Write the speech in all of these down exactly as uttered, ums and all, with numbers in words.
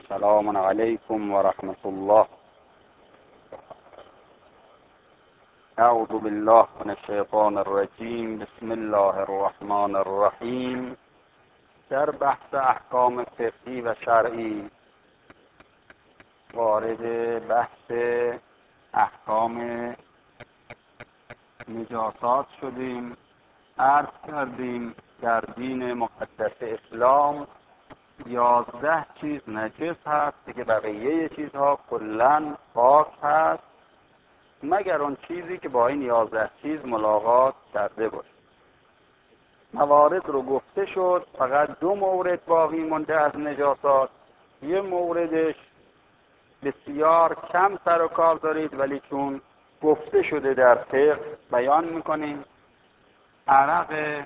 سلام علیکم و رحمت الله. اعوذ بالله من الشیطان الرجیم. بسم الله الرحمن الرحیم. در بحث احکام فقهی و شرعی وارد بحث احکام نجاسات شدیم. عرض کردیم در دین مقدس اسلام یازده چیز نجس هست که بقیه چیزها کلاً پاک هست مگر اون چیزی که با این یازده چیز ملاقات کرده باشه. موارد رو گفته شد، فقط دو مورد باقی مونده از نجاسات. یه موردش بسیار کم سر و کار دارید ولی چون گفته شده در فقه بیان میکنیم. عرق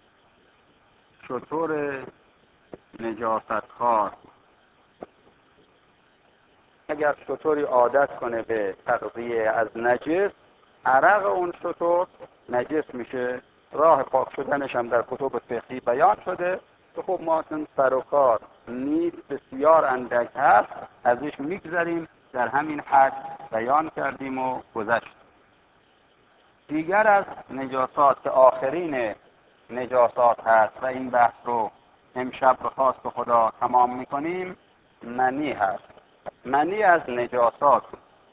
شتر نجاست خوار. اگر شتری عادت کنه به تغذیه از نجس، عرق اون شتر نجس میشه. راه پاک شدنش هم در کتب فقهی بیان شده که خب ما چون سر و کار نیست بسیار اندک هست ازش میگذریم، در همین حد بیان کردیم و گذشت. دیگر از نجاسات که آخرین نجاسات هست و این بحث رو امشب به خواست خدا تمام میکنیم، منی هست. منی از نجاسات.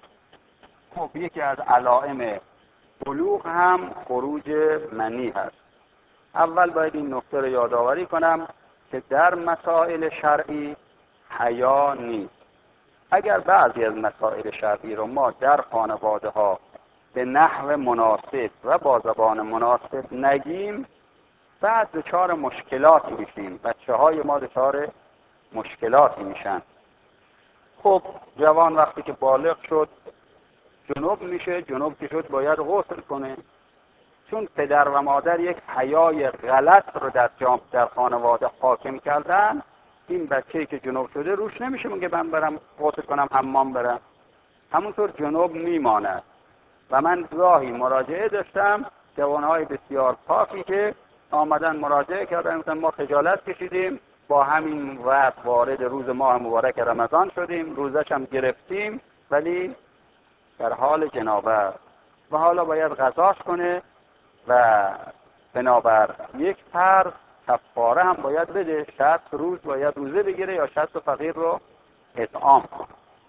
خب یکی از علائم بلوغ هم خروج منی هست. اول باید این نکته رو یادآوری کنم که در مسائل شرعی حیا نیست. اگر بعضی از مسائل شرعی رو ما در خانواده ها به نحو مناسب و با زبان مناسب نگیم، بعد دچار مشکلاتی میشیم. بچه های ما دچار مشکلاتی میشن. خب جوان وقتی که بالغ شد جنوب میشه، جنوب که شد باید غسل کنه. چون پدر و مادر یک حیای غلط رو در جامعه در خانواده حاکم کردن، این بچه‌ای که جنوب شده روش نمیشه میگه من برم غسل کنم حمام برم، همونطور جنوب میماند. و من گاهی مراجعه داشتم جوانهای بسیار پاکی که آمدن مراجعه کردن، مثلا ما خجالت کشیدیم با همین وقت وارد روز ماه مبارک رمضان شدیم، روزش هم گرفتیم ولی در حال جنابت و حالا باید غذاش کنه و بنابر یک فرض کفاره هم باید بده. شصت روز باید روزه بگیره یا شصت فقیر رو اطعام کنه.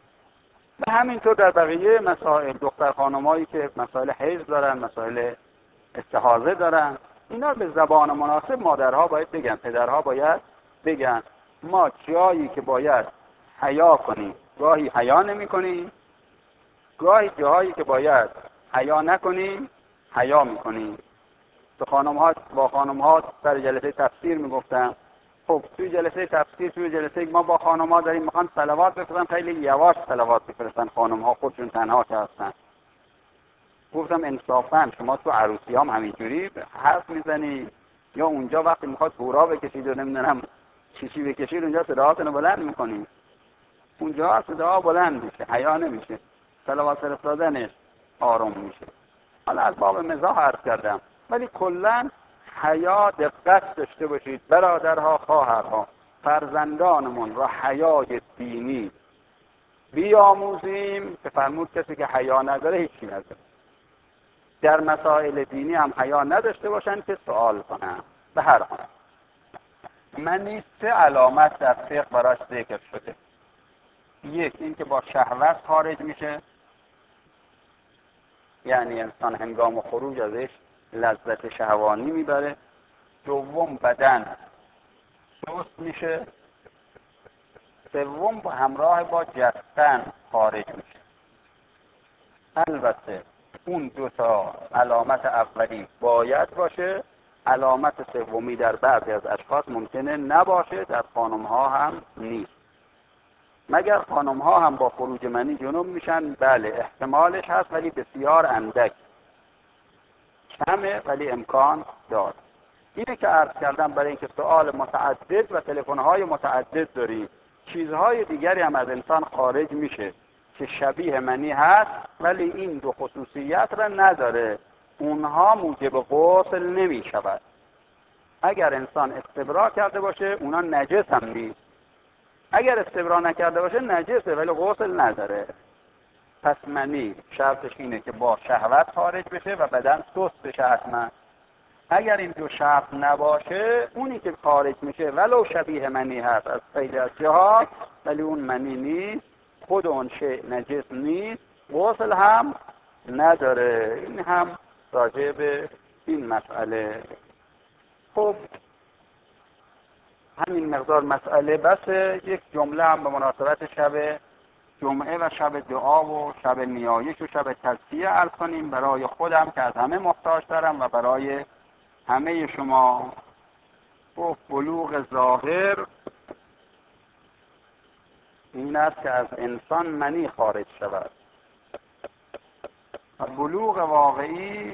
و همینطور در بقیه مسائل دختر خانمایی که مسائل حیض دارن، مسائل استحاضه دارن، اینا به زبان مناسب مادرها باید بگن، پدرها باید بگن. ما جایی که باید حیا کنیم گاهی حیا نمی کنیم، گاهی جایی که باید حیا نکنیم حیا می کنیم. تو خانم ها با خانم ها سر جلسه تفسیر می گفتم، خب توی جلسه تفسیر توی جلسه ما با خانم ها داریم میخوان صلوات بفرستن، خیلی یواش صلوات بفرستن خانم ها خودشون تنها که هستن. گفتم انصافا شما تو عروسی هم همینجوری حرف میزنی یا اونجا وقتی میخواد هورا بکشید و نمیدونم چیچی بکشید اونجا صداهاتون رو بلند میکنید؟ اونجا صداها بلند میشه، حیا نمیشه، صلوات فرستادنش آروم میشه. حالا از باب مزاح عرض کردم ولی کلا حیا دقت داشته باشید برادرها، خواهرها، فرزندانمون را حیای دینی بیاموزیم که فرمود کسی که حیا نداره هیچی نداره. در مسائل دینی هم حیا نداشته باشن که سوال کنن. به هر حال منی سه علامت در فقه براش ذکر شده. یک، این که با شهوت خارج میشه، یعنی انسان هنگام خروج ازش لذت شهوانی میبره. دوم، بدن سست میشه. سوم، همراه با جستن خارج میشه. البته اون دو تا علامت اولی باید باشه، علامت سومی در بعضی از اشخاص ممکنه نباشه، در خانم ها هم نیست. مگر خانم ها هم با خروج منی جنوب میشن؟ بله احتمالش هست ولی بسیار اندک، کمه ولی امکان داره. اینه که عرض کردم برای اینکه سوال متعدد و تلفن‌های متعدد داریم. چیزهای دیگری هم از انسان خارج میشه که شبیه منی هست ولی این دو خصوصیت را نداره، اونها موجب غسل نمی شود. اگر انسان استبرا کرده باشه اونا نجس هم نیست. اگر استبرا نکرده باشه نجسه ولی غسل نداره. پس منی شرطش اینه که با شهوت خارج بشه و بدن سست بشه حتما. اگر این دو شرط نباشه اونی که خارج میشه ولو شبیه منی هست از خیلی از جهات ولی اون منی نیست، خود اون شیء نجس نیست، غسل هم نداره. این هم راجع به این مسئله. خب همین مقدار مسئله بسه. یک جمله هم به مناسبت شب جمعه و شب دعا و شب نیایش و شب تزکیه عرض کنیم برای خودم که از همه محتاج دارم و برای همه شما. و بلوغ ظاهر این است که از انسان منی خارج شود و بلوغ واقعی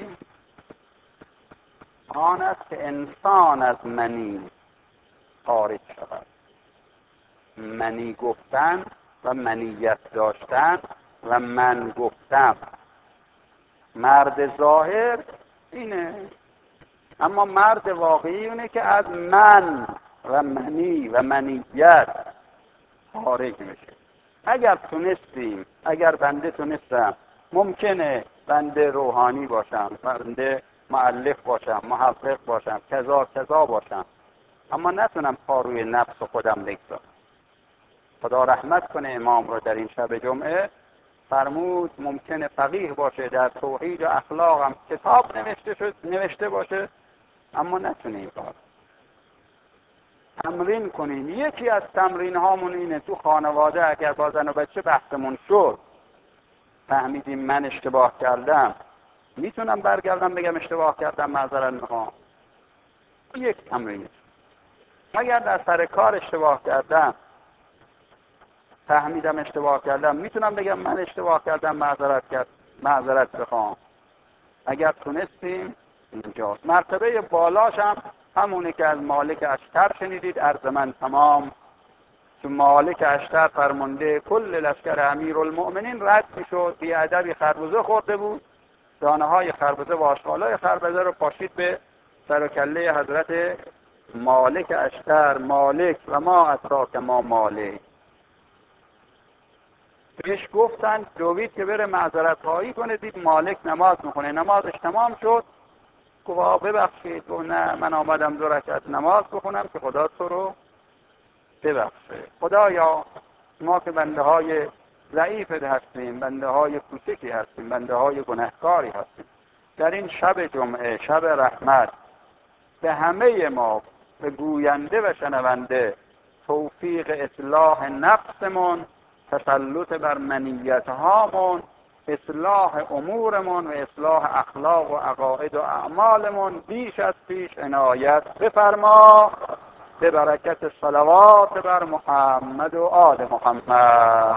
آن است که انسان از منی خارج شود. منی گفتن و منیت داشتن و من گفتم مرد ظاهر اینه، اما مرد واقعی اونه که از من و منی و منیت خارج میشه. اگر تونستیم، اگر بنده تونستم، ممکنه بنده روحانی باشم، بنده مؤلف باشم، محقق باشم، کذا کذا باشم، اما نتونم پا روی نفس خودم بگذارم. خدا رحمت کنه امام رو در این شب جمعه فرمود ممکنه فقیه باشه، در توحید و اخلاق هم کتاب نوشته شد نوشته باشه، اما نتونه این کار. تمرین کنیم. یکی از تمرین هامون اینه تو خانواده اگر با زن و بچه بحثمون شد فهمیدیم من اشتباه کردم، میتونم برگردم بگم اشتباه کردم معذرت میخوام. یک تمرین. اگر در سر کار اشتباه کردم فهمیدم اشتباه کردم میتونم بگم من اشتباه کردم معذرت کرد معذرت بخوام. اگر تونستیم اینجاست. مرتبه بالاش هم همونه که از مالک اشتر شنیدید عرض من تمام. تو مالک اشتر فرمانده کل لشکر امیرالمؤمنین رد میشد، بی ادبی خربزه خورده بود، دانه های خربزه و آشغالای خربزه رو پاشید به سر و کله حضرت مالک اشتر. مالک و ما ادراک ما مالک. بهش گفتن دوید که بره معذرت خواهی کنه، دید مالک نماز میخونه. نمازش تمام شد، گفت ببخشید. و نه من آمدم دو رکعت نماز بخونم که خدا تو رو ببخشه. خدایا ما که بنده های ضعیف هستیم، بنده های کوچکی هستیم، بنده های گناهکاری هستیم، در این شب جمعه شب رحمت به همه ما به گوینده و شنونده توفیق اصلاح نفسمون، تسلط بر منیت هامون، اصلاح امورمون و اصلاح اخلاق و عقاید و اعمالمون بیش از پیش عنایت بفرما به برکت صلوات بر محمد و آل محمد.